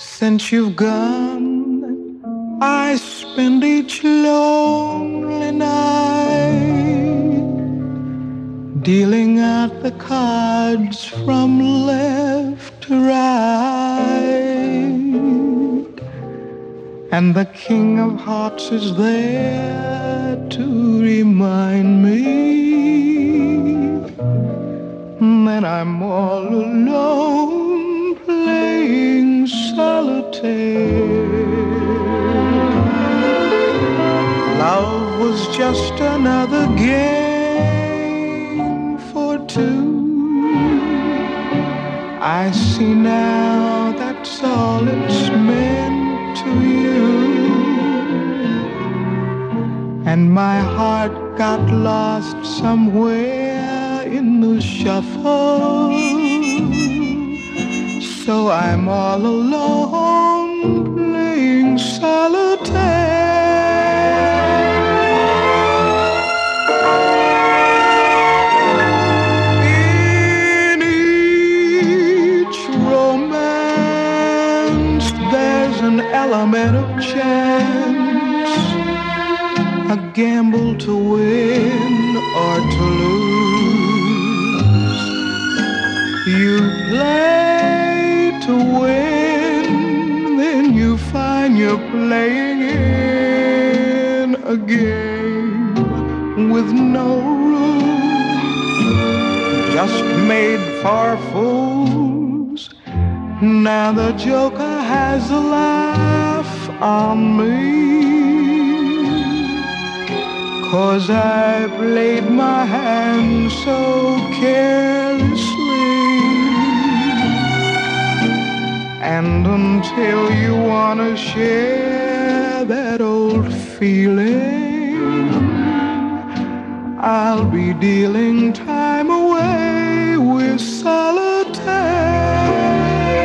Since you've gone, I spend each lonely night dealing out the cards from left to right. And the King of Hearts is there to remind me that I'm all alone playing solitaire. Love was just another game for two. I see now that's all it's meant to you. And my heart got lost somewhere in the shuffle. So I'm all alone playing solitaire. In each romance there's an element of chance, a gamble to win or to lose. You play to win, then you find you're playing in a game with no rules, just made for fools. Now the joker has a laugh on me, 'cause I played my hand so carelessly. And until you wanna share that old feeling, I'll be dealing time away with solitaire.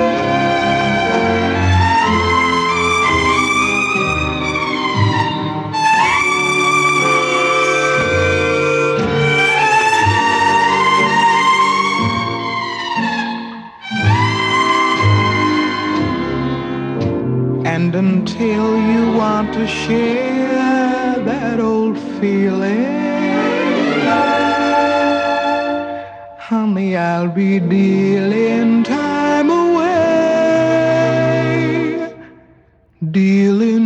And until you want to share that old feeling, honey, I'll be dealing time away, dealing